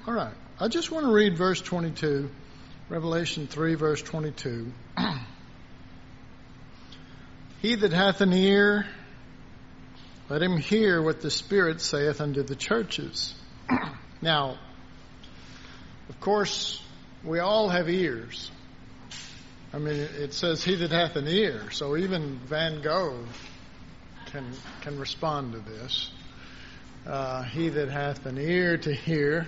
All right. I just want to read verse 22, Revelation 3, verse 22. He that hath an ear, let him hear what the Spirit saith unto the churches. Now, of course, we all have ears. I mean, it says he that hath an ear, so even Van Gogh can respond to this. He that hath an ear to hear.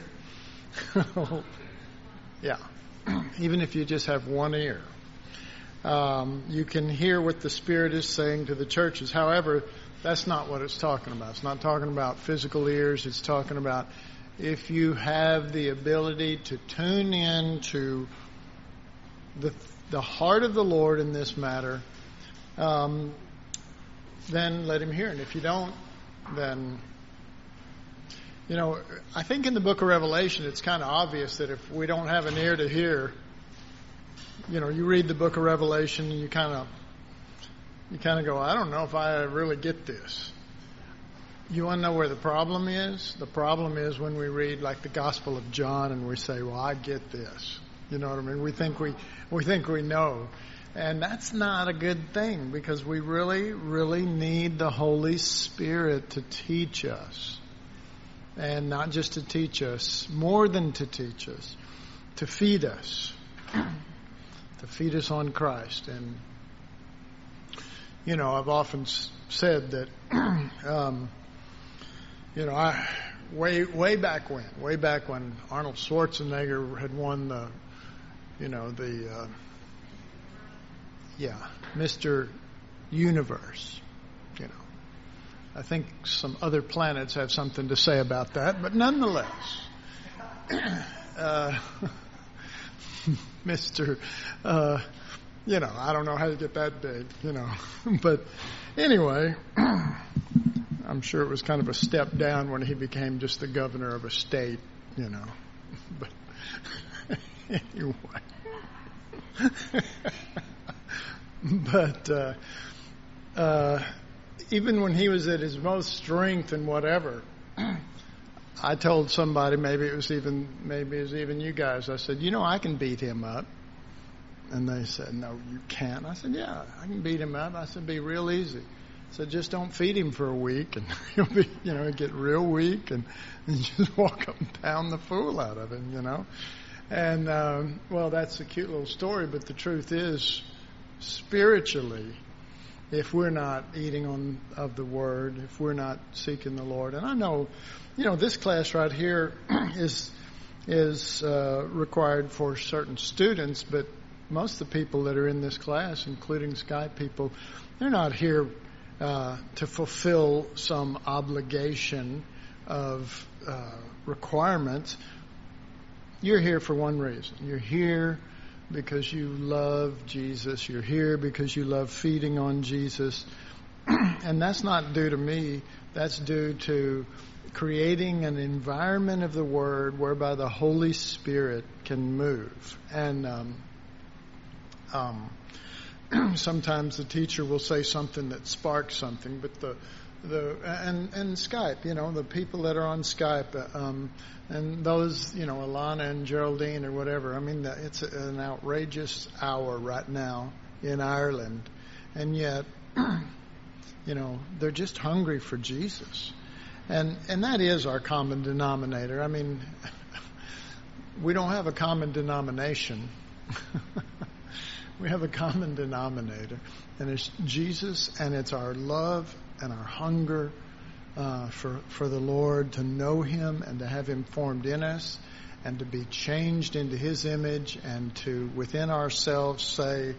Yeah. Even if you just have one ear. You can hear what the Spirit is saying to the churches. However, that's not what it's talking about. It's not talking about physical ears. It's talking about if you have the ability to tune in to the heart of the Lord in this matter, then let him hear. And if you don't, then, I think in the book of Revelation, it's kind of obvious that if we don't have an ear to hear, you read the book of Revelation and you kind of go, I don't know if I really get this. You want to know where the problem is? The problem is when we read like the Gospel of John and we say, well, I get this. You know what I mean? We think we know. And that's not a good thing, because we really, really need the Holy Spirit to teach us. And not just to teach us, more than to teach us, to feed us. To feed us on Christ. And, I've often said that, way back when Arnold Schwarzenegger had won Mr. Universe, I think some other planets have something to say about that, but nonetheless, Mr. I don't know how you get that big, but anyway, I'm sure it was kind of a step down when he became just the governor of a state, but anyway. But even when he was at his most strength and whatever, I told somebody, maybe it was even you guys, I said, I can beat him up. And they said, no, you can't. I said, yeah, I can beat him up. I said, be real easy. I said, just don't feed him for a week and he'll be, get real weak and just walk up and pound the fool out of him, And, well, that's a cute little story, but the truth is, spiritually, if we're not eating of the Word, if we're not seeking the Lord, and I know, this class right here is required for certain students, but most of the people that are in this class, including Skype people, they're not here to fulfill some obligation of requirements. You're here for one reason. You're here because you love Jesus. You're here because you love feeding on Jesus. And that's not due to me. That's due to creating an environment of the Word whereby the Holy Spirit can move. And sometimes the teacher will say something that sparks something, but and Skype, the people that are on Skype, and those, Alana and Geraldine or whatever. I mean, it's an outrageous hour right now in Ireland, and yet, they're just hungry for Jesus, and that is our common denominator. I mean, we don't have a common denomination. We have a common denominator, and it's Jesus, and it's our love and our hunger for the Lord, to know Him and to have Him formed in us and to be changed into His image, and to within ourselves say,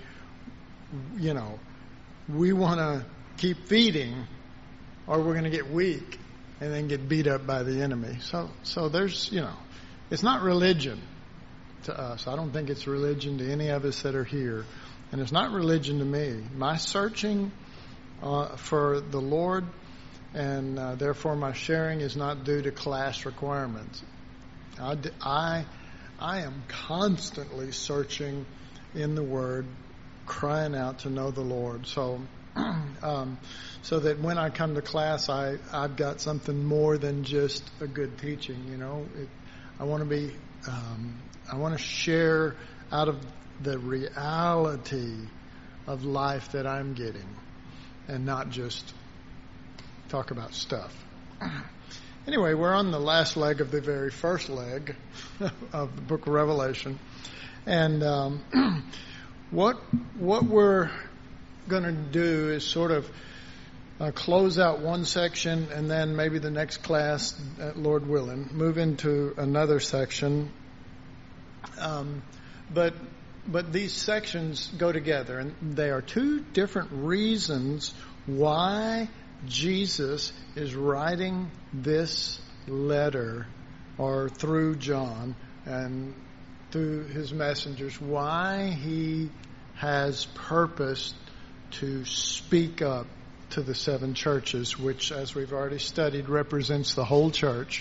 we want to keep feeding or we're going to get weak and then get beat up by the enemy. So there's, it's not religion to us. I don't think it's religion to any of us that are here. And it's not religion to me. My searching for the Lord and therefore my sharing is not due to class requirements. I am constantly searching in the Word, crying out to know the Lord. So that when I come to class, I've got something more than just a good teaching. I want to share out of the reality of life that I'm getting, and not just talk about stuff. Anyway, we're on the last leg of the very first leg of the book of Revelation. And what we're going to do is sort of close out one section, and then maybe the next class, Lord willing, move into another section. But these sections go together, and they are two different reasons why Jesus is writing this letter, or through John and through his messengers, why he has purposed to speak up to the seven churches, which, as we've already studied, represents the whole church.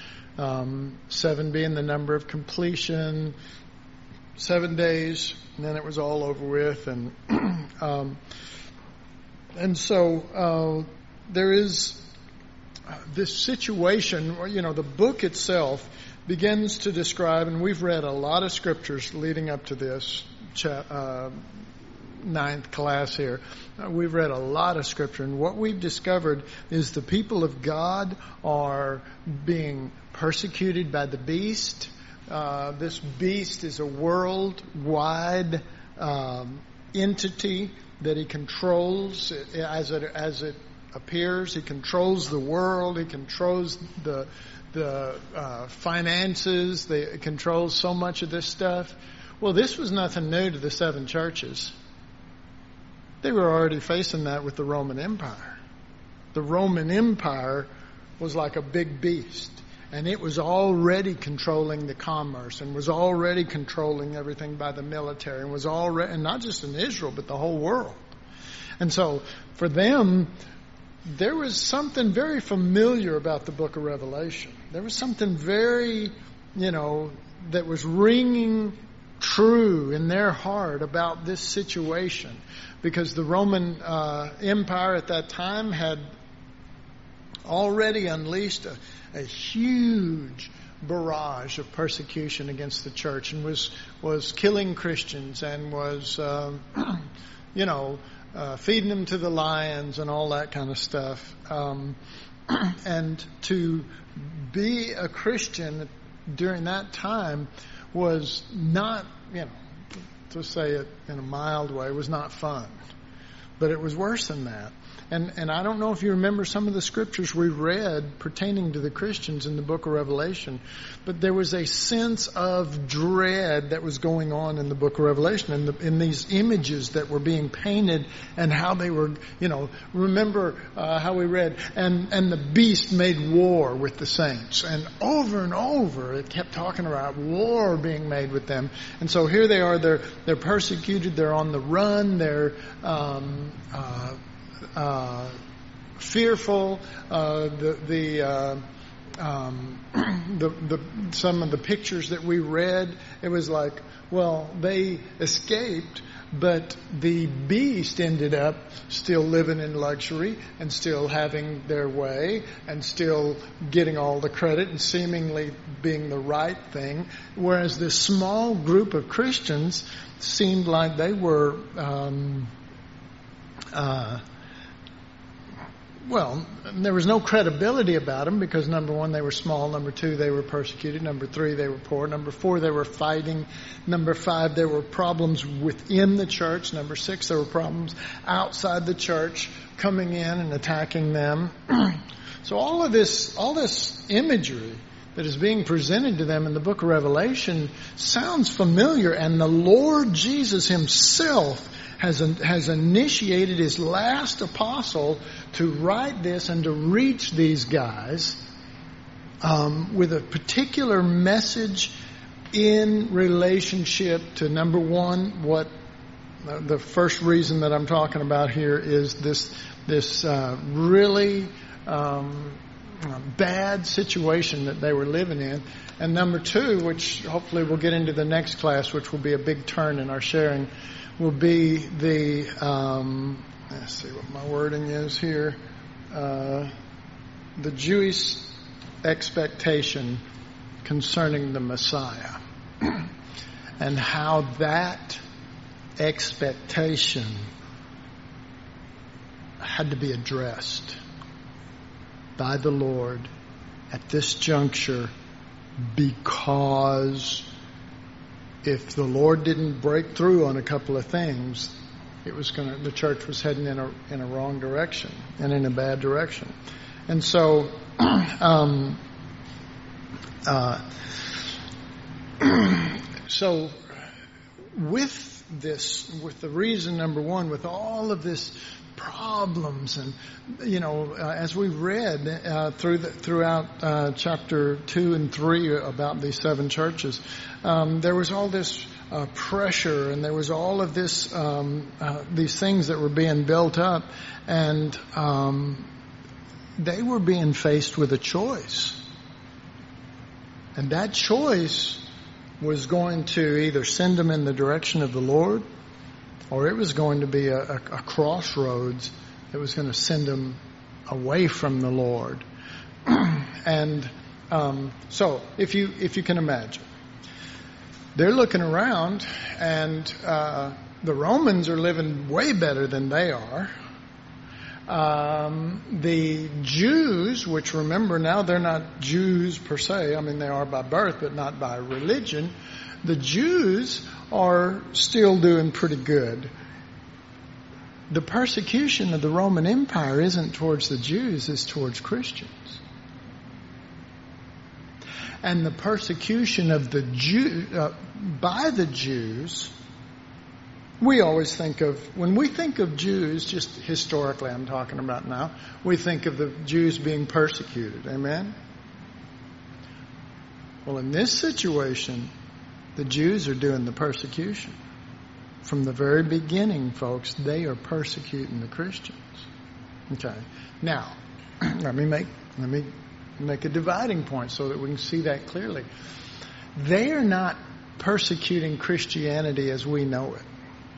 7 being the number of completion, 7 days, and then it was all over with. And so there is this situation, the book itself begins to describe, and we've read a lot of scriptures leading up to this 9th class here. We've read a lot of scripture, and what we've discovered is the people of God are being persecuted by the beast. This beast is a worldwide entity that he controls as it appears. He controls the world. He controls the finances. He controls so much of this stuff. Well, this was nothing new to the 7 churches. They were already facing that with the Roman Empire. The Roman Empire was like a big beast, and it was already controlling the commerce, and was already controlling everything by the military, and was already, and not just in Israel, but the whole world. And so for them, there was something very familiar about the book of Revelation. There was something very, that was ringing true in their heart about this situation, because the Roman Empire at that time had already unleashed a huge barrage of persecution against the church, and was killing Christians, and was feeding them to the lions and all that kind of stuff. And to be a Christian during that time was not, to say it in a mild way, was not fun. But it was worse than that. And I don't know if you remember some of the scriptures we read pertaining to the Christians in the book of Revelation, but there was a sense of dread that was going on in the book of Revelation, in these images that were being painted, and how they were, remember how we read, and the beast made war with the saints. And over it kept talking about war being made with them. And so here they are, they're persecuted, they're on the run, they're fearful. Some of the pictures that we read, it was like, well, they escaped, but the beast ended up still living in luxury and still having their way and still getting all the credit and seemingly being the right thing, whereas this small group of Christians seemed like they were there was no credibility about them, because number 1, they were small. Number 2, they were persecuted. Number 3, they were poor. Number 4, they were fighting. Number 5, there were problems within the church. Number 6, there were problems outside the church coming in and attacking them. So all this imagery that is being presented to them in the book of Revelation sounds familiar, and the Lord Jesus himself has initiated his last apostle to write this and to reach these guys with a particular message in relationship to, number 1, what the first reason that I'm talking about here is this really bad situation that they were living in. And number 2, which hopefully we'll get into the next class, which will be a big turn in our sharing, will be the, let's see what my wording is here, the Jewish expectation concerning the Messiah and how that expectation had to be addressed by the Lord at this juncture, because if the Lord didn't break through on a couple of things, the church was heading in a wrong direction and in a bad direction. And so so with the reason, number one, with all of this problems, and as we read throughout chapter 2 and 3 about these 7 churches, there was all this pressure, and there was all of this these things that were being built up, and they were being faced with a choice, and that choice was going to either send them in the direction of the Lord, or it was going to be a crossroads that was going to send them away from the Lord. And so, if you can imagine, they're looking around, and the Romans are living way better than they are. The Jews, which, remember, now they're not Jews per se. I mean, they are by birth, but not by religion. The Jews are still doing pretty good. The persecution of the Roman Empire isn't towards the Jews, it's towards Christians. And the persecution of the by the Jews, we always think of, when we think of Jews, just historically I'm talking about now, we think of the Jews being persecuted. Amen? Well, in this situation, the Jews are doing the persecution. From the very beginning, folks, they are persecuting the Christians. Okay. Now, let me make a dividing point so that we can see that clearly. They are not persecuting Christianity as we know it.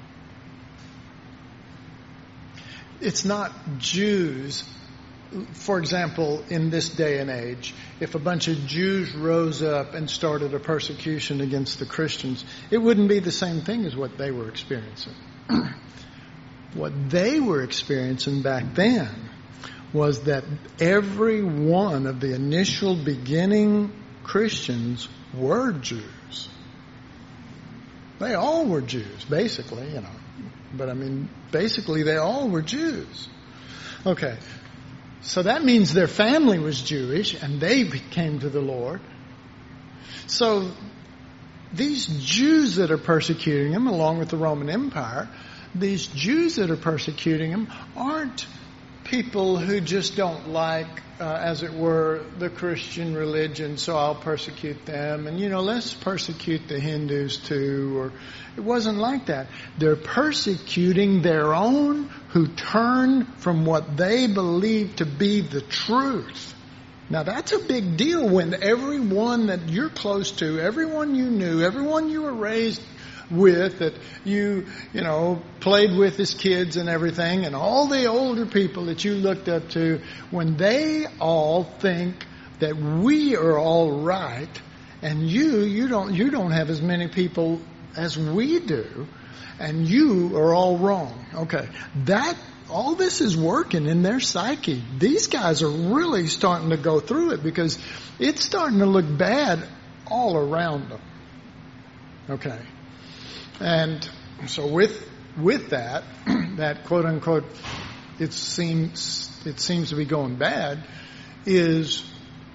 It's not Jews. For example, in this day and age, if a bunch of Jews rose up and started a persecution against the Christians, it wouldn't be the same thing as what they were experiencing. What they were experiencing back then was that every one of the initial beginning Christians were Jews. They all were Jews, basically, But I mean, basically they all were Jews. Okay. So that means their family was Jewish, and they came to the Lord. So these Jews that are persecuting him, along with the Roman Empire, these Jews that are persecuting him aren't people who just don't like, as it were, the Christian religion, so I'll persecute them. And, let's persecute the Hindus too. Or it wasn't like that. They're persecuting their own who turn from what they believe to be the truth. Now, that's a big deal when everyone that you're close to, everyone you knew, everyone you were raised with, that you played with as kids and everything, and all the older people that you looked up to, when they all think that we are all right, and you don't have as many people as we do, and you are all wrong. Okay, all this is working in their psyche. These guys are really starting to go through it, because it's starting to look bad all around them. Okay. And so with that quote unquote, it seems to be going bad, is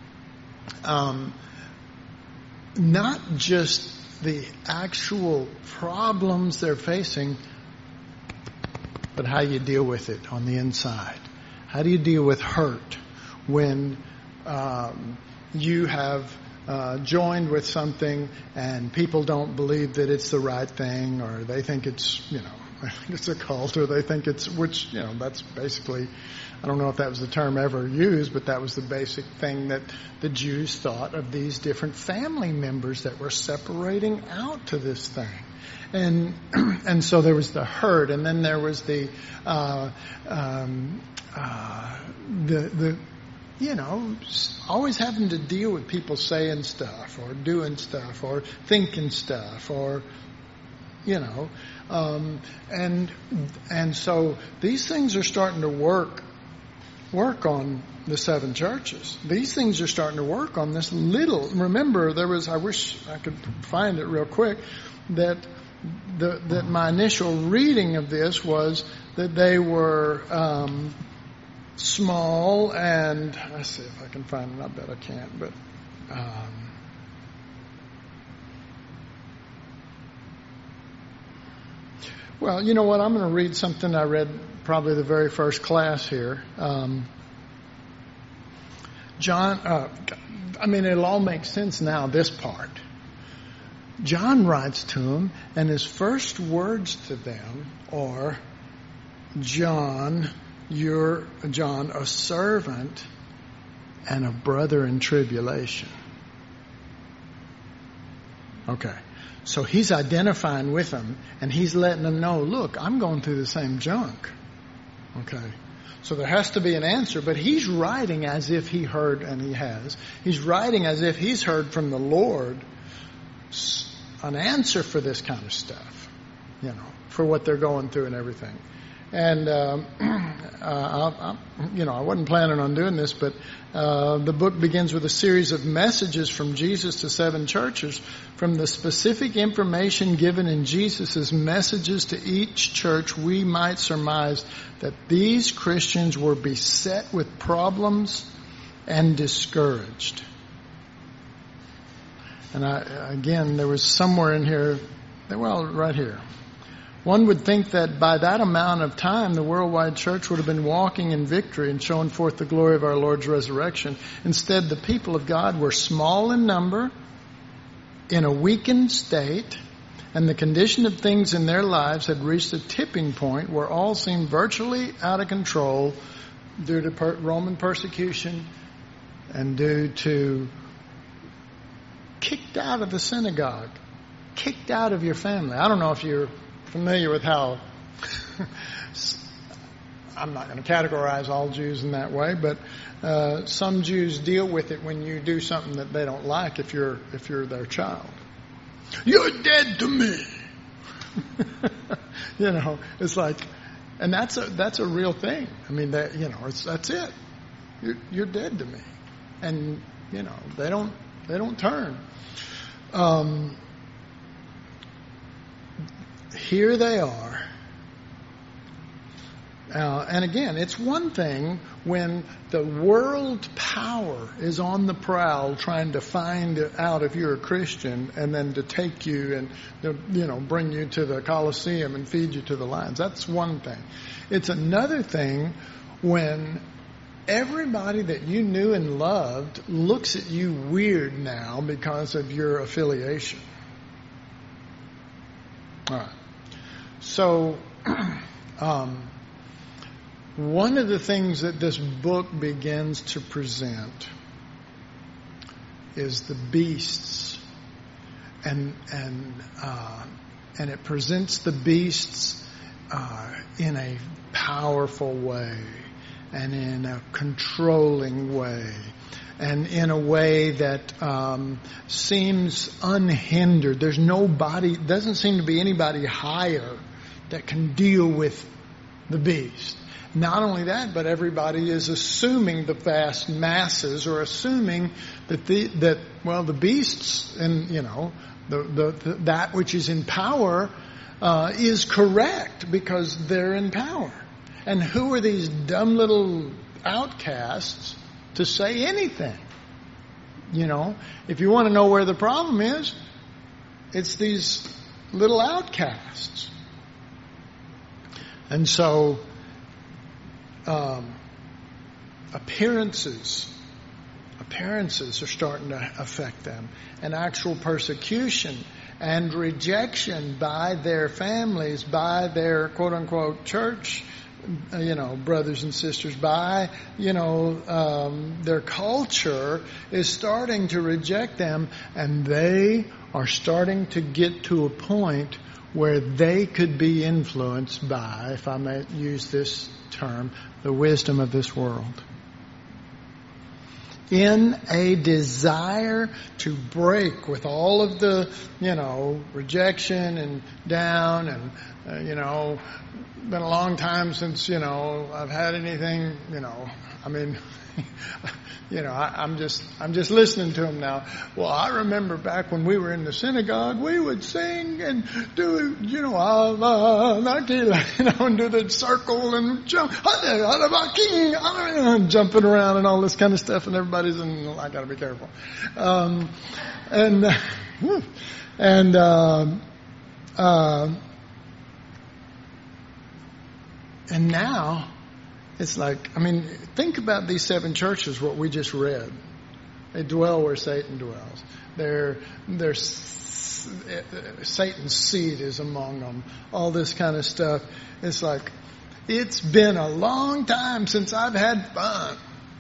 not just the actual problems they're facing, but how you deal with it on the inside. How do you deal with hurt when you have joined with something and people don't believe that it's the right thing, or they think it's, it's a cult, or they think it's, which, that's basically, I don't know if that was the term ever used, but that was the basic thing that the Jews thought of these different family members that were separating out to this thing. And so there was the hurt, and then there was the always having to deal with people saying stuff or doing stuff or thinking stuff or, and so these things are starting to work on the 7 churches. These things are starting to work on this little. Remember, I wish I could find it real quick, that my initial reading of this was that they were small, and let's see if I can find it. I bet I can't, but well, you know what? I'm going to read something I read probably the very first class here. It'll all make sense now, this part. John writes to them, and his first words to them are, John, you're a servant and a brother in tribulation. Okay. So he's identifying with them, and he's letting them know, look, I'm going through the same junk. Okay. So there has to be an answer, but he's writing as if he heard, and he has. He's writing as if he's heard from the Lord an answer for this kind of stuff, for what they're going through and everything. And, I wasn't planning on doing this, but the book begins with a series of messages from Jesus to 7 churches. From the specific information given in Jesus' messages to each church, we might surmise that these Christians were beset with problems and discouraged. And there was somewhere in here, right here. One would think that by that amount of time, the worldwide church would have been walking in victory and showing forth the glory of our Lord's resurrection. Instead, the people of God were small in number, in a weakened state, and the condition of things in their lives had reached a tipping point where all seemed virtually out of control due to Roman persecution and due to kicked out of the synagogue, kicked out of your family. I don't know if you're familiar with how I'm not going to categorize all Jews in that way, but some Jews deal with it when you do something that they don't like if you're their child. You're dead to me. It's like, and that's a real thing. I mean, that's it. You're dead to me, and they don't turn. Here they are. And again, it's one thing when the world power is on the prowl trying to find out if you're a Christian and then to take you and, bring you to the Colosseum and feed you to the lions. That's one thing. It's another thing when everybody that you knew and loved looks at you weird now because of your affiliation. All right. So, one of the things that this book begins to present is the beasts, and it presents the beasts in a powerful way and in a controlling way and in a way that seems unhindered. There's nobody, doesn't seem to be anybody higher that can deal with the beast. Not only that, but everybody is assuming, the vast masses are assuming that the beasts and that which is in power is correct because they're in power. And who are these dumb little outcasts to say anything? If you want to know where the problem is, it's these little outcasts. And so, appearances are starting to affect them, and actual persecution and rejection by their families, by their quote unquote church, brothers and sisters, by, their culture is starting to reject them, and they are starting to get to a point where they could be influenced by, if I may use this term, the wisdom of this world. in a desire to break with all of the, rejection and down and, been a long time since, I've had anything, I'm just listening to him now. Well, I remember back when we were in the synagogue, we would sing and do, Allah, and do the circle and jump, jumping around and all this kind of stuff, and everybody's I gotta be careful. And now, it's like, think about these 7 churches, what we just read. They dwell where Satan dwells. Satan's seed is among them. All this kind of stuff. It's like, it's been a long time since I've had fun.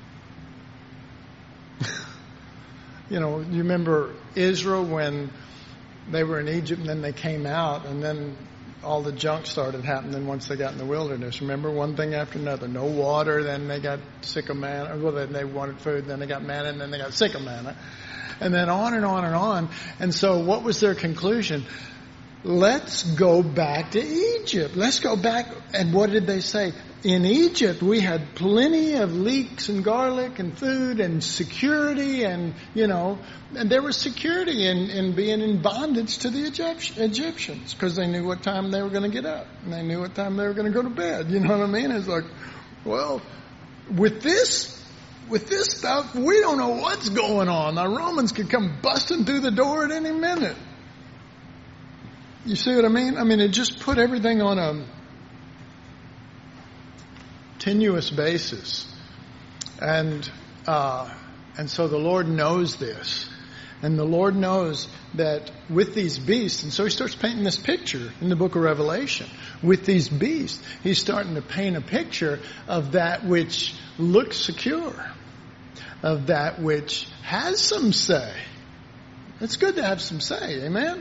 You remember Israel when they were in Egypt and then they came out and then all the junk started happening once they got in the wilderness. Remember, one thing after another. No water, then they got sick of manna. Well, then they wanted food, then they got manna, and then they got sick of manna. And then on and on and on. And so what was their conclusion? Let's go back to Egypt. Let's go back. And what did they say? In Egypt, we had plenty of leeks and garlic and food and security and there was security in being in bondage to the Egyptians because they knew what time they were going to get up and they knew what time they were going to go to bed. You know what I mean? It's like, well, with this stuff, we don't know what's going on. The Romans could come busting through the door at any minute. You see what I mean? It just put everything on a tenuous basis. And so the Lord knows this. And the Lord knows that with these beasts, and so he starts painting this picture in the book of Revelation. With these beasts, he's starting to paint a picture of that which looks secure, of that which has some say. It's good to have some say, amen?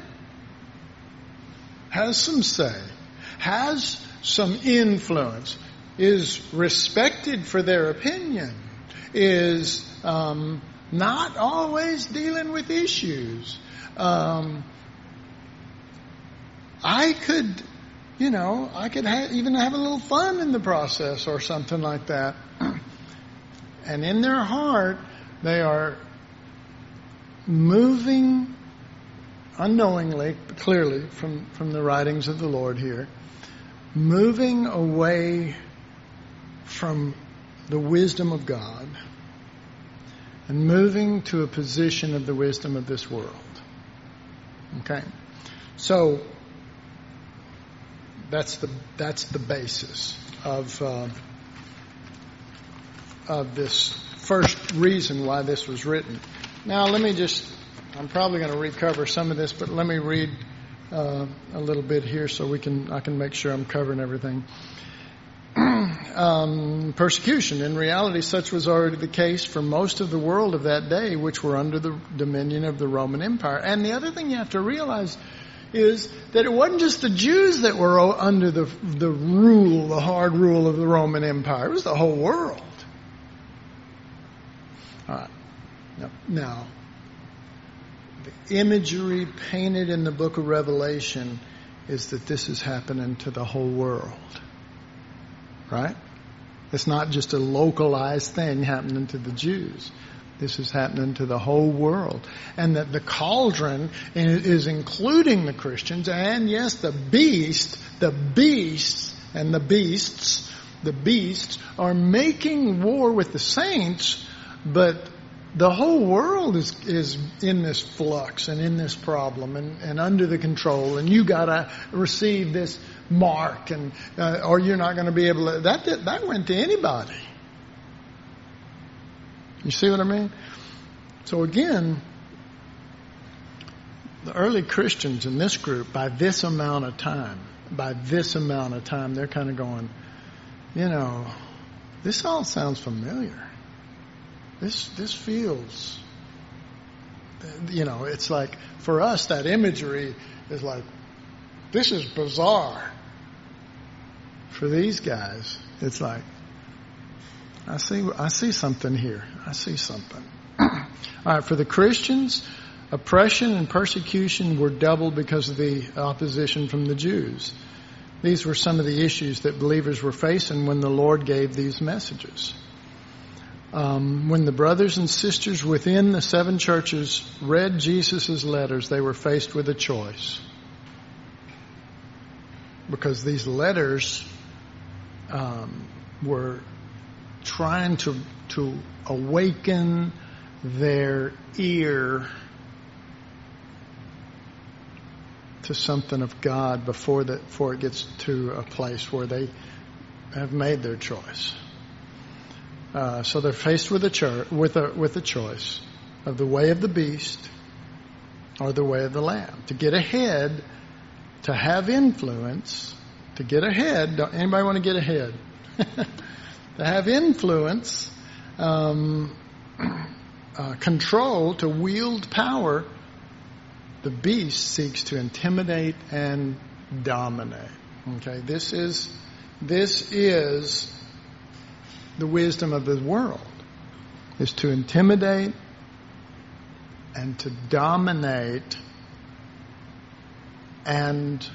Has some say, has some influence, is respected for their opinion, is not always dealing with issues. I could even have a little fun in the process or something like that. And in their heart, they are moving unknowingly, clearly, from the writings of the Lord here, moving away from the wisdom of God and moving to a position of the wisdom of this world. Okay? So that's the basis of this first reason why this was written. Now I'm probably going to recover some of this, but let me read a little bit here so I can make sure I'm covering everything. Persecution. In reality, such was already the case for most of the world of that day, which were under the dominion of the Roman Empire. And the other thing you have to realize is that it wasn't just the Jews that were under the hard rule of the Roman Empire. It was the whole world. All right. Now, the imagery painted in the book of Revelation is that this is happening to the whole world. Right? It's not just a localized thing happening to the Jews. This is happening to the whole world. And that the cauldron is including the Christians, and yes, the beasts are making war with the saints, but the whole world is in this flux and in this problem and under the control, and you gotta receive this mark, and or you're not going to be able to. That went to anybody. You see what I mean? So again, the early Christians in this group, by this amount of time, they're kind of going, this all sounds familiar. This feels, it's like, for us, that imagery is like, this is bizarre. For these guys, it's like, I see something here. I see something. All right, for the Christians, oppression and persecution were doubled because of the opposition from the Jews. These were some of the issues that believers were facing when the Lord gave these messages. When the brothers and sisters within the 7 churches read Jesus' letters, they were faced with a choice. Because these letters were trying to awaken their ear to something of God before it gets to a place where they have made their choice. So they're faced with a choice of the way of the beast or the way of the Lamb. To get ahead, to have influence, to get ahead. Anybody want to get ahead? To have influence, control, to wield power, the beast seeks to intimidate and dominate. Okay, this is the wisdom of the world, is to intimidate and to dominate. And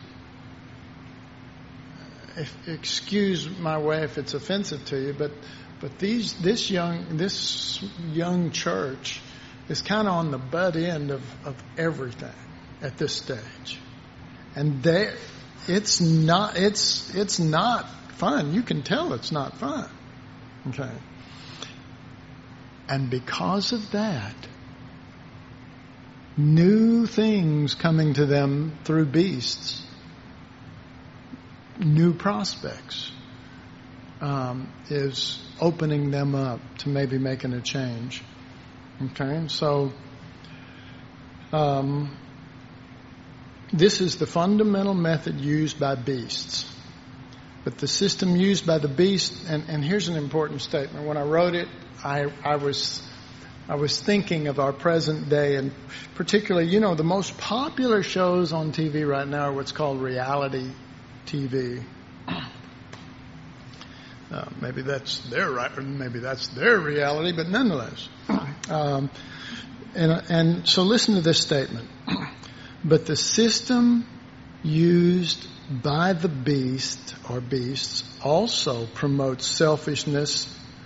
excuse my way if it's offensive to you, but this young church is kind of on the butt end of everything at this stage, and it's not fun. You can tell it's not fun. Okay, and because of that, new things coming to them through beasts, new prospects, is opening them up to maybe making a change. Okay, so this is the fundamental method used by beasts. But the system used by the beast, and here's an important statement. When I wrote it, I was thinking of our present day, and particularly, the most popular shows on TV right now are what's called reality TV. Maybe that's their reality, but nonetheless. And so listen to this statement. But the system used by the beast or beasts also promotes selfishness,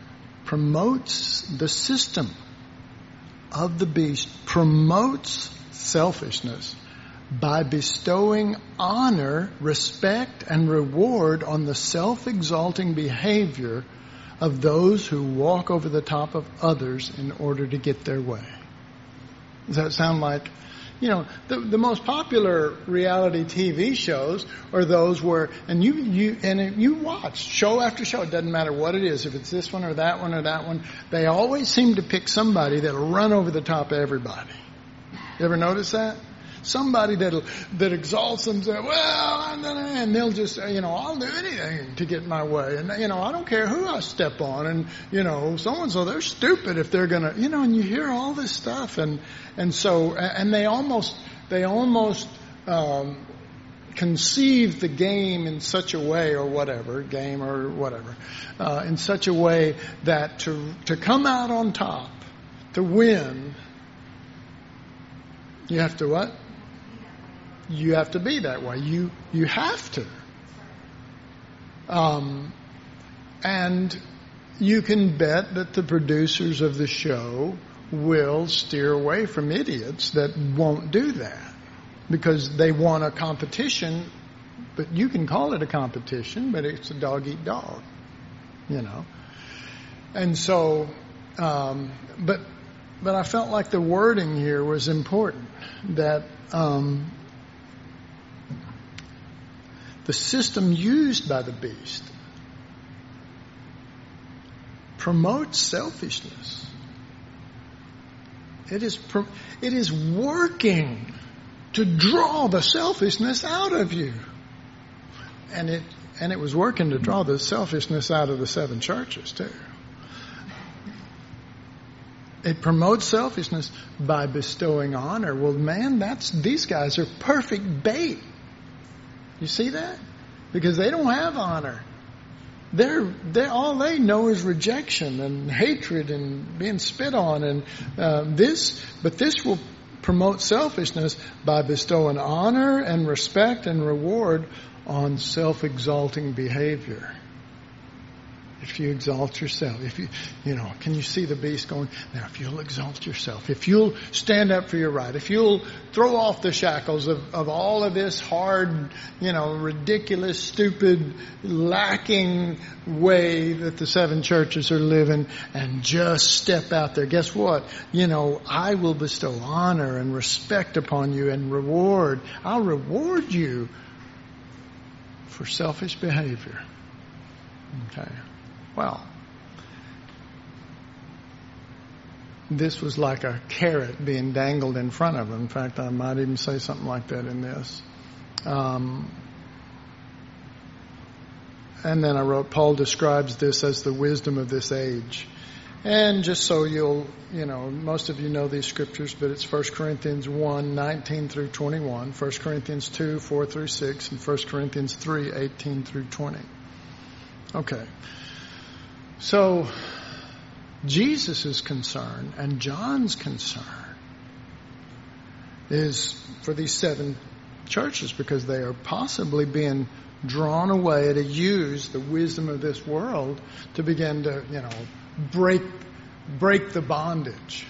the system of the beast promotes selfishness by bestowing honor, respect, and reward on the self-exalting behavior of those who walk over the top of others in order to get their way. Does that sound like, the most popular reality TV shows are those where, and you watch show after show, it doesn't matter what it is, if it's this one or that one or that one, they always seem to pick somebody that'll run over the top of everybody. You ever notice that? Somebody that exalts themselves, and they'll just, I'll do anything to get my way. And, I don't care who I step on. And, so-and-so, they're stupid if they're going to, and you hear all this stuff. And so, and they almost conceive the game in such a way in such a way that to come out on top, to win, you have to what? You have to be that way. You have to. And you can bet that the producers of the show will steer away from idiots that won't do that, because they want a competition. But you can call it a competition, but it's a dog eat dog, And so, but I felt like the wording here was important, that the system used by the beast promotes selfishness. It is working to draw the selfishness out of you. And it was working to draw the selfishness out of the 7 churches too. It promotes selfishness by bestowing honor. Well, man, these guys are perfect bait. You see that? Because they don't have honor. they're all they know is rejection and hatred and being spit on, and this will promote selfishness by bestowing honor and respect and reward on self-exalting behavior. If you exalt yourself, can you see the beast going, now if you'll exalt yourself, if you'll stand up for your right, if you'll throw off the shackles of all of this hard, ridiculous, stupid, lacking way that the seven churches are living, and just step out there, guess what? I will bestow honor and respect upon you and reward. I'll reward you for selfish behavior. Okay. Well, this was like a carrot being dangled in front of him. In fact, I might even say something like that in this. And then I wrote, Paul describes this as the wisdom of this age. And just so most of you know these scriptures, but it's 1 Corinthians 1, 19 through 21, 1 Corinthians 2, 4 through 6, and 1 Corinthians 3, 18 through 20. Okay. So, Jesus' concern and John's concern is for these seven churches, because they are possibly being drawn away to use the wisdom of this world to begin to, break the bondage.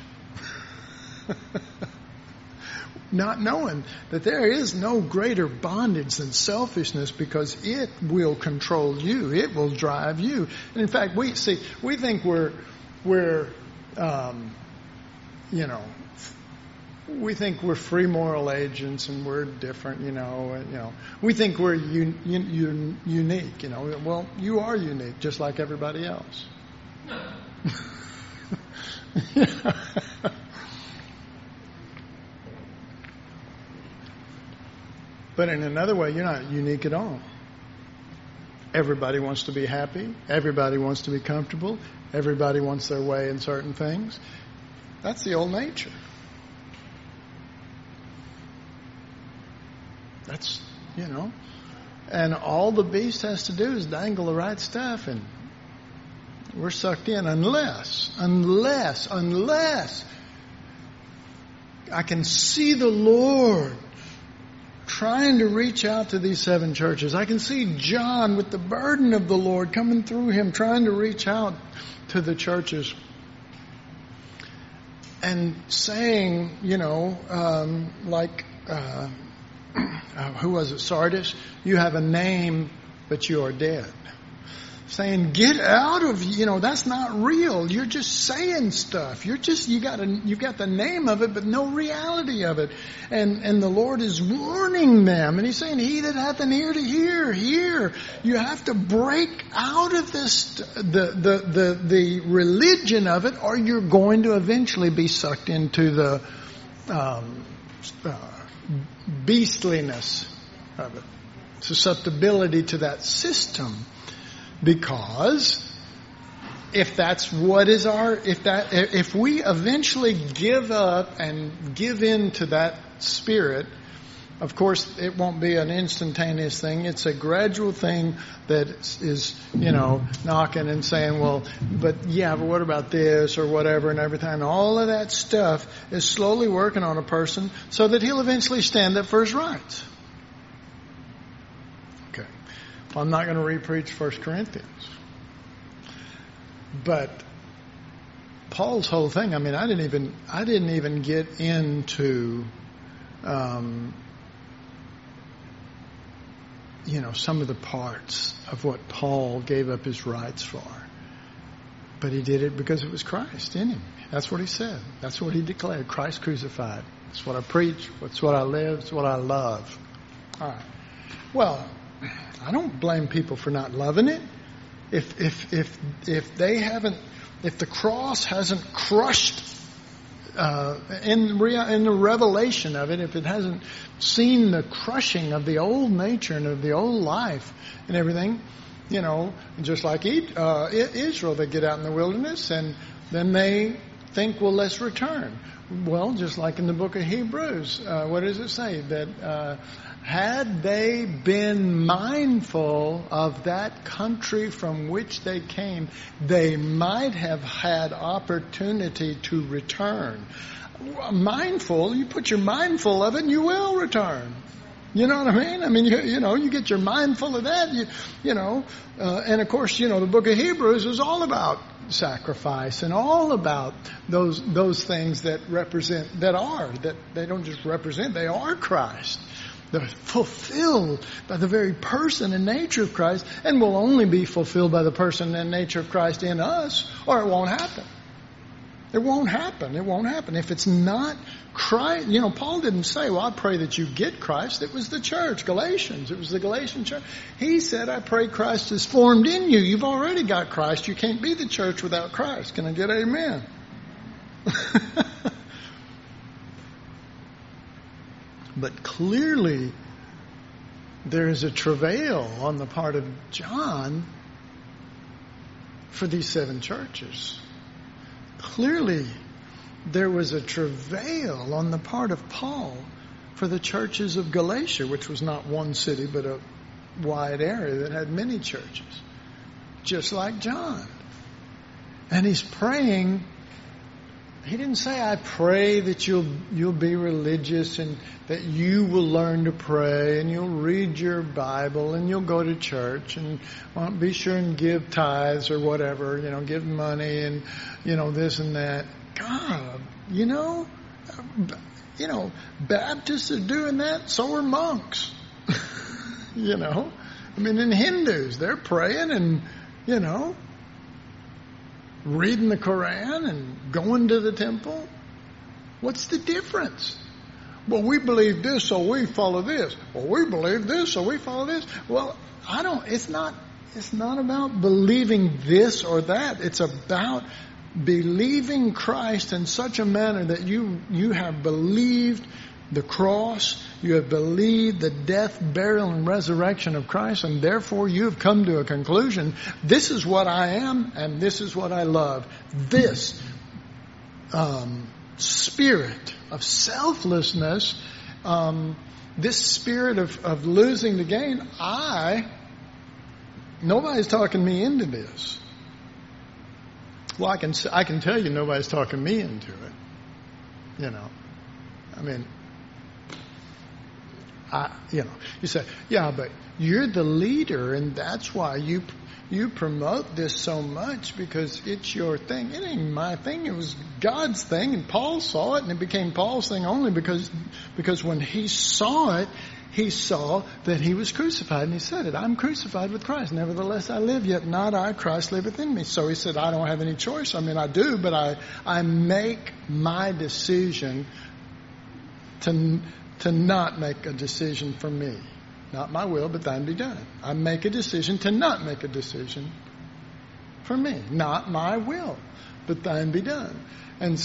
Not knowing that there is no greater bondage than selfishness, because it will control you. It will drive you. And in fact, we think we're we think we're free moral agents and we're different, We think we're unique, Well, you are unique, just like everybody else. But in another way, you're not unique at all. Everybody wants to be happy. Everybody wants to be comfortable. Everybody wants their way in certain things. That's the old nature. That's, and all the beast has to do is dangle the right stuff, and we're sucked in unless I can see the Lord trying to reach out to these seven churches. I can see John with the burden of the Lord coming through him, trying to reach out to the churches and saying, who was it? Sardis? You have a name, but you are dead. Saying, get out of, that's not real. You're just saying stuff. you got the name of it, but no reality of it. And the Lord is warning them. And He's saying, he that hath an ear to hear. You have to break out of this, the religion of it, or you're going to eventually be sucked into the, beastliness of it. Susceptibility to that system. Because if we eventually give up and give in to that spirit, of course it won't be an instantaneous thing. It's a gradual thing that is, knocking and saying, but what about this or whatever and everything. And all of that stuff is slowly working on a person so that he'll eventually stand up for his rights. I'm not going to re-preach 1 Corinthians. But Paul's whole thing, I didn't even get into, some of the parts of what Paul gave up his rights for. But he did it because it was Christ in him. That's what he said. That's what he declared. Christ crucified. That's what I preach. That's what I live. It's what I love. All right. Well, I don't blame people for not loving it. If the cross hasn't crushed in the revelation of it, if it hasn't seen the crushing of the old nature and of the old life and everything, just like Israel, they get out in the wilderness and then they think, well, let's return. Well, just like in the book of Hebrews, what does it say? That had they been mindful of that country from which they came, they might have had opportunity to return. Mindful, you put your mindful of it and you will return. You know what I mean? I mean, you get your mind full of that, and of course, the book of Hebrews is all about sacrifice and all about those things that they don't just represent, they are Christ. They're fulfilled by the very person and nature of Christ, and will only be fulfilled by the person and nature of Christ in us, or it won't happen. It won't happen. It won't happen. If it's not Christ, Paul didn't say, well, I pray that you get Christ. It was the church, Galatians. It was the Galatian church. He said, I pray Christ is formed in you. You've already got Christ. You can't be the church without Christ. Can I get amen? But clearly, there is a travail on the part of John for these 7 churches. Clearly, there was a travail on the part of Paul for the churches of Galatia, which was not one city, but a wide area that had many churches, just like John. And he's praying. He didn't say, I pray that you'll be religious and that you will learn to pray and you'll read your Bible and you'll go to church and be sure and give tithes or whatever, give money and, this and that. God, Baptists are doing that, so are monks. And Hindus, they're praying and, reading the Quran and going to the temple. What's the difference? Well, we believe this, so we follow this. Well, we believe this, so we follow this. Well, it's not about believing this or that. It's about believing Christ in such a manner that you have believed the cross, you have believed the death, burial, and resurrection of Christ, and therefore you have come to a conclusion. This is what I am, and this is what I love. This spirit of selflessness, this spirit of losing the gain, nobody's talking me into this. Well, I can tell you nobody's talking me into it. You say, yeah, but you're the leader, and that's why you promote this so much, because it's your thing. It ain't my thing. It was God's thing, and Paul saw it, and it became Paul's thing only because when he saw it, he saw that he was crucified, and he said it. I'm crucified with Christ. Nevertheless, I live, yet not I. Christ liveth in me. So he said, I don't have any choice. I do, but I make my decision to not make a decision for me. Not my will, but thine be done. I make a decision to not make a decision for me. Not my will, but thine be done. And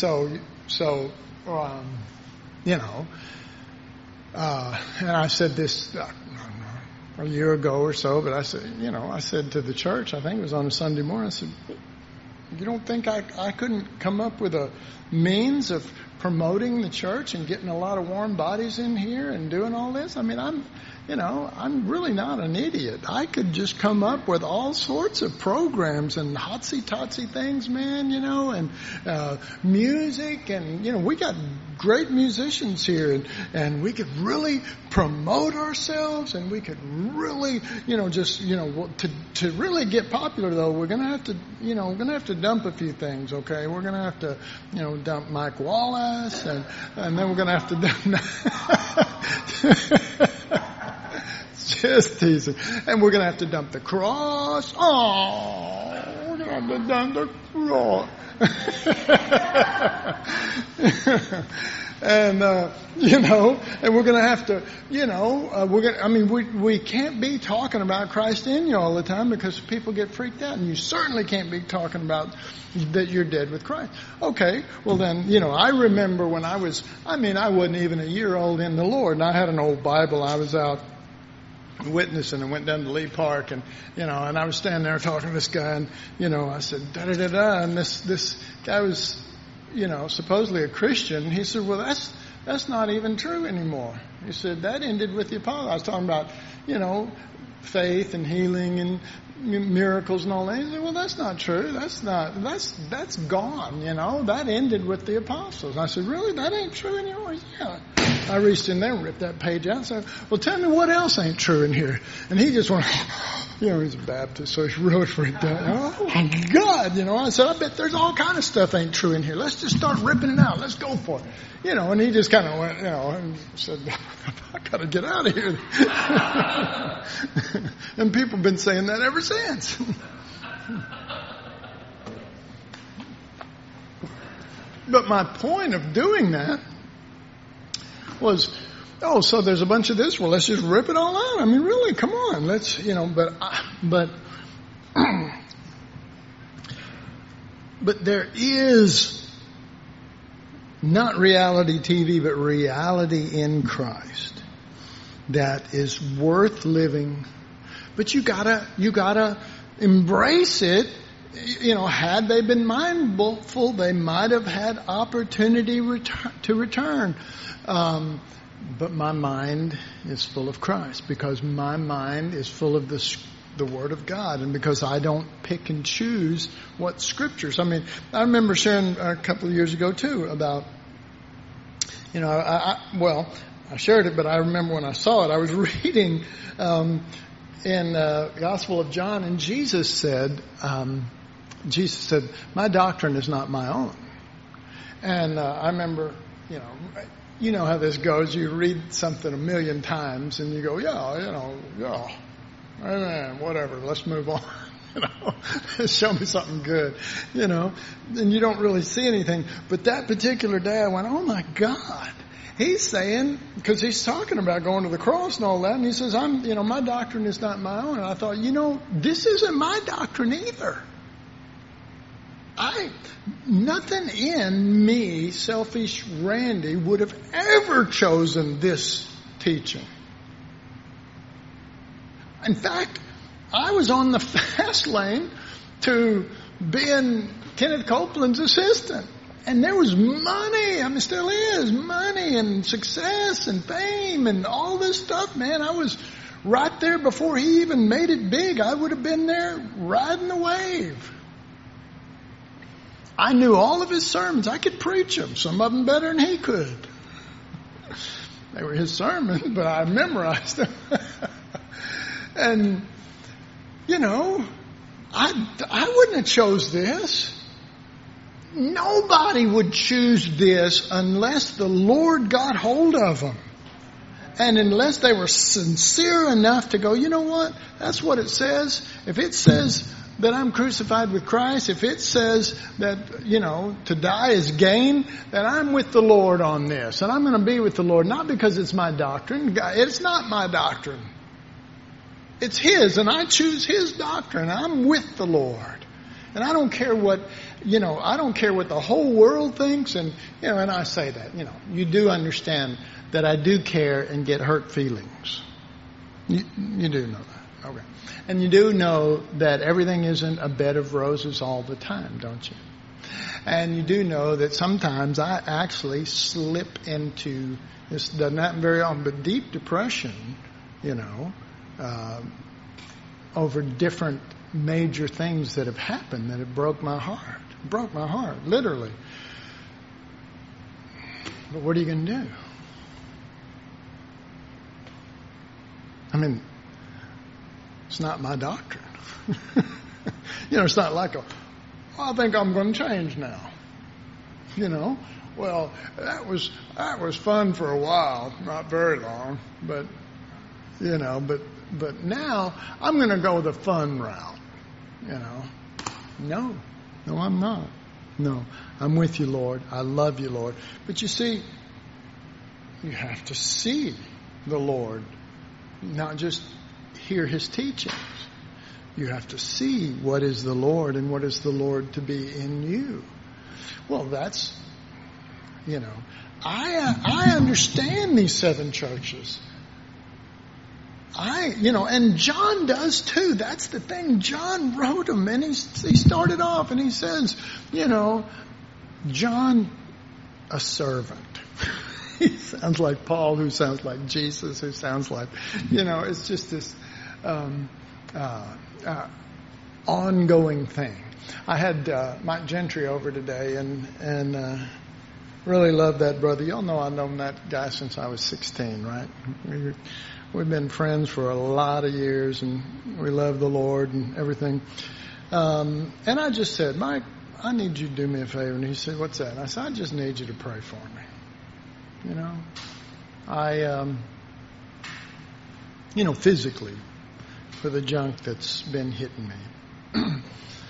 and I said this a year ago or so, but I said to the church, I think it was on a Sunday morning, I said, you don't think I couldn't come up with a means of promoting the church and getting a lot of warm bodies in here and doing all this? I'm really not an idiot. I could just come up with all sorts of programs and hotsy-totsy things, man, and music, and, we got great musicians here, and we could really promote ourselves, and we could really, to really get popular, though, we're going to have to dump a few things, okay? We're going to have to, dump Mike Wallace, and then we're going to have to dump... Just teasing. And we're going to have to dump the cross. Oh, we're going to have to dump the cross. And, and we're going to have to, we can't be talking about Christ in you all the time, because people get freaked out. And you certainly can't be talking about that you're dead with Christ. Okay, well then, I remember when I wasn't even a year old in the Lord, and I had an old Bible. I was out witnessing and went down to Lee Park, and and I was standing there talking to this guy, and I said da da da da, and this guy was supposedly a Christian. He said, well, that's not even true anymore. He said, that ended with the apostles. I was talking about, faith and healing and miracles and all that. He said, well, that's not true. That's gone, That ended with the apostles. I said, really? That ain't true anymore? Yeah. I reached in there and ripped that page out and said, well, tell me what else ain't true in here. And he just went, he's a Baptist, so he's really freaked out. Oh, my God, I said, I bet there's all kind of stuff ain't true in here. Let's just start ripping it out. Let's go for it. And he just kind of went, and said, I got to get out of here. And people have been saying that ever since. But my point of doing that was, so there's a bunch of this. Well, let's just rip it all out. I mean, really, come on. Let's, but there is not reality TV, but reality in Christ that is worth living. But you gotta embrace it. Had they been mindful, they might have had opportunity to return. But my mind is full of Christ because my mind is full of the Word of God, and because I don't pick and choose what scriptures. I mean, I remember sharing a couple of years ago too about, I shared it, but I remember when I saw it, I was reading in Gospel of John, and Jesus said, my doctrine is not my own. And I remember, you know how this goes. You read something a million times and you go, amen, whatever, let's move on. Show me something good, and you don't really see anything. But that particular day I went, oh my God. He's saying, because he's talking about going to the cross and all that, and he says, my doctrine is not my own. And I thought, this isn't my doctrine either. Nothing in me, selfish Randy, would have ever chosen this teaching. In fact, I was on the fast lane to being Kenneth Copeland's assistant. And there was money, still is, money and success and fame and all this stuff, man. I was right there before he even made it big. I would have been there riding the wave. I knew all of his sermons. I could preach them, some of them better than he could. They were his sermons, but I memorized them. And, I wouldn't have chose this. Nobody would choose this unless the Lord got hold of them. And unless they were sincere enough to go, you know what? That's what it says. If it says that I'm crucified with Christ, if it says that, to die is gain, then I'm with the Lord on this. And I'm going to be with the Lord, not because it's my doctrine. It's not my doctrine. It's His, and I choose His doctrine. I'm with the Lord. And I don't care what, I don't care what the whole world thinks. And, and I say that, you do understand that I do care and get hurt feelings. You do know that. Okay. And you do know that everything isn't a bed of roses all the time, don't you? And you do know that sometimes I actually slip into, this doesn't happen very often, but deep depression, over different major things that have happened that have broke my heart, literally. But what are you going to do? It's not my doctrine. It's not like I think I'm going to change now. Well, that was fun for a while, not very long, but but now I'm going to go the fun route. No, I'm not. No, I'm with you, Lord. I love you, Lord. But you see, you have to see the Lord, not just hear His teachings. You have to see what is the Lord and what is the Lord to be in you. Well, that's, I understand these 7 churches. And John does too. That's the thing. John wrote them, and he started off and he says, John, a servant. He sounds like Paul, who sounds like Jesus, who sounds like, it's just this ongoing thing. I had Mike Gentry over today, and really love that brother. Y'all know I've known that guy since I was 16, right? We've been friends for a lot of years, and we love the Lord and everything. And I just said, Mike, I need you to do me a favor. And he said, what's that? And I said, I just need you to pray for me. Physically, for the junk that's been hitting me.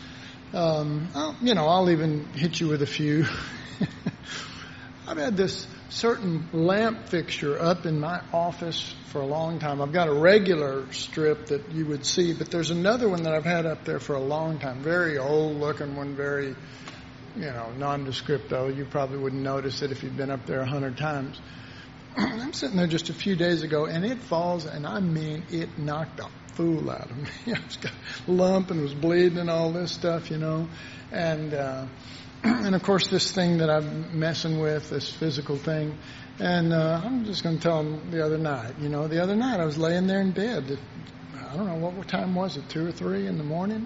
I'll even hit you with a few. I've had this certain lamp fixture up in my office for a long time. I've got a regular strip that you would see, but there's another one that I've had up there for a long time. Very old looking one, very, nondescript though. You probably wouldn't notice it if you'd been up there 100 times. I'm sitting there just a few days ago, and it falls, and I mean, it knocked the fool out of me. It's got a lump and was bleeding and all this stuff, and of course this thing that I'm messing with, this physical thing, and I'm just going to tell him the other night. The other night I was laying there in bed. I don't know, what time was it, 2 or 3 in the morning?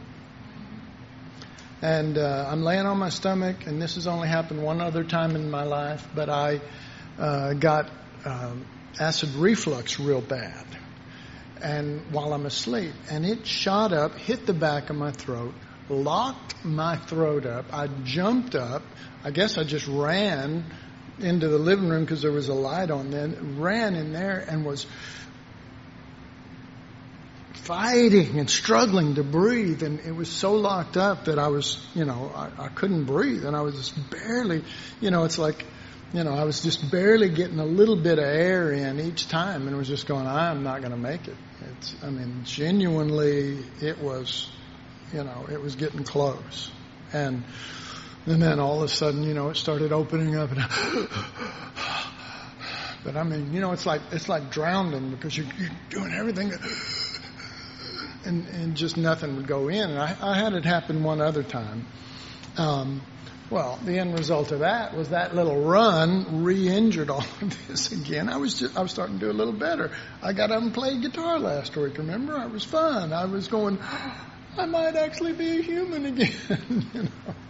And I'm laying on my stomach, and this has only happened one other time in my life, but I got acid reflux real bad, and while I'm asleep, and it shot up, hit the back of my throat, locked my throat up. I jumped up. I guess I just ran into the living room because there was a light on then, ran in there and was fighting and struggling to breathe, and it was so locked up that I was, I couldn't breathe, and I was just barely, it's like, I was just barely getting a little bit of air in each time, and was just going, I'm not going to make it. Genuinely, it was, it was getting close. And then all of a sudden, it started opening up, and but it's like drowning, because you're doing everything, and just nothing would go in. And I had it happen one other time. Well, the end result of that was that little run re-injured all of this again. I was starting to do a little better. I got up and played guitar last week, remember? It was fun. I was going, I might actually be a human again,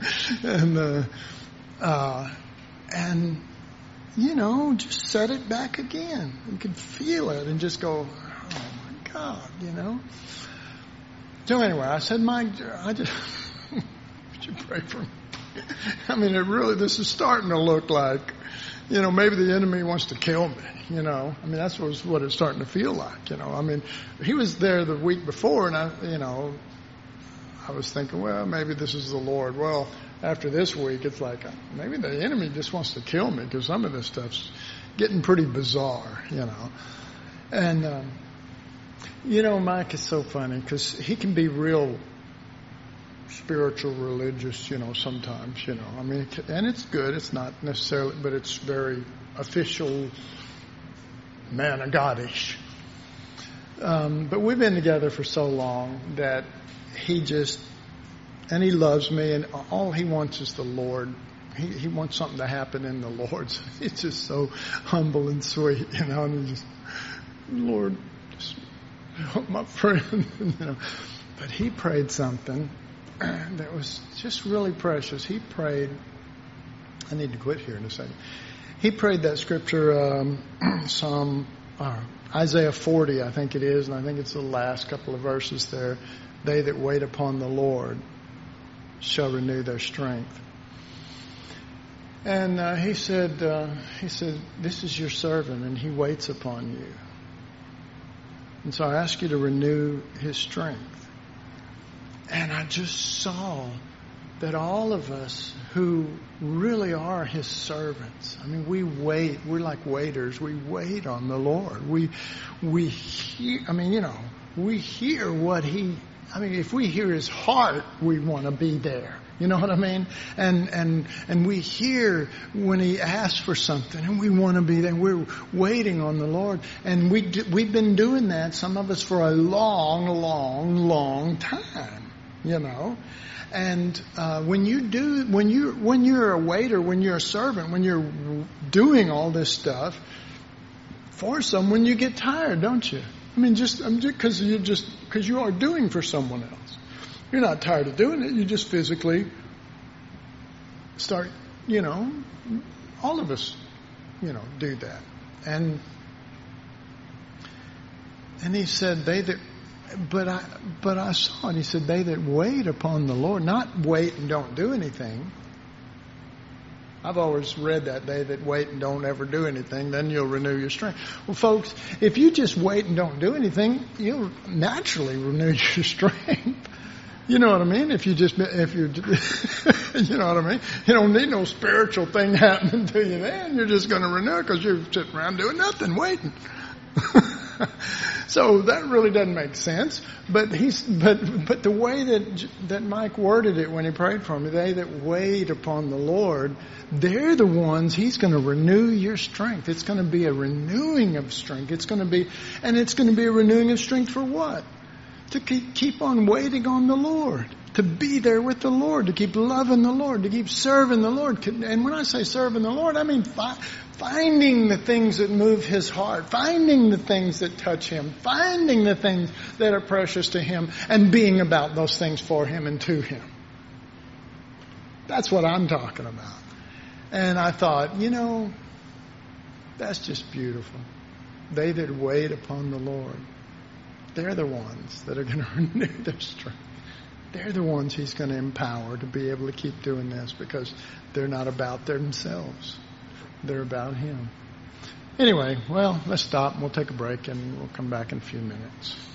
And just set it back again. You could feel it and just go, oh my God, So anyway, I said, Mike, would you pray for me? This is starting to look like, maybe the enemy wants to kill me, that's what it's starting to feel like, he was there the week before, and I was thinking, well, maybe this is the Lord. Well, after this week, it's like, maybe the enemy just wants to kill me, because some of this stuff's getting pretty bizarre, And, Mike is so funny, because he can be real spiritual, religious, sometimes, and it's good. It's not necessarily, but it's very official, man of God-ish. But we've been together for so long that he loves me, and all he wants is the Lord. He wants something to happen in the Lord. So he's just so humble and sweet, and he just, Lord, just help my friend, But he prayed something that was just really precious. He prayed, I need to quit here in a second. He prayed that scripture, Isaiah 40, I think it is, and I think it's the last couple of verses there. They that wait upon the Lord shall renew their strength. And he said, this is your servant, and he waits upon you. And so I ask you to renew his strength. And I just saw that all of us who really are his servants, we wait. We're like waiters. We wait on the Lord. We hear, we hear what he, if we hear his heart, we want to be there. You know what I mean? And we hear when he asks for something, and we want to be there. We're waiting on the Lord, and we've been doing that, some of us, for a long, long, long time. you know. And when you're a waiter, when you're a servant, when you're doing all this stuff for someone, you get tired, don't you? I mean, just because you are doing for someone else. You're not tired of doing it. You just physically start, you know, all of us, you know, do that. And he said, but I saw it. He said, they that wait upon the Lord, not wait and don't do anything. I've always read that, they that wait and don't ever do anything, then you'll renew your strength. Well, folks, if you just wait and don't do anything, you'll naturally renew your strength. You know what I mean? If you you know what I mean? You don't need no spiritual thing happening to you then. You're just going to renew it because you're sitting around doing nothing, waiting. So that really doesn't make sense. But the way that Mike worded it when he prayed for me, they that wait upon the Lord, they're the ones He's going to renew your strength. It's going to be a renewing of strength. It's going to be a renewing of strength for what? To keep on waiting on the Lord, to be there with the Lord, to keep loving the Lord, to keep serving the Lord. And when I say serving the Lord, I mean finding the things that move His heart, finding the things that touch Him, finding the things that are precious to Him, and being about those things for Him and to Him. That's what I'm talking about. And I thought, you know, that's just beautiful. They that wait upon the Lord, they're the ones that are going to renew their strength. They're the ones He's going to empower to be able to keep doing this because they're not about themselves. They're about Him. Anyway, well, let's stop and we'll take a break and we'll come back in a few minutes.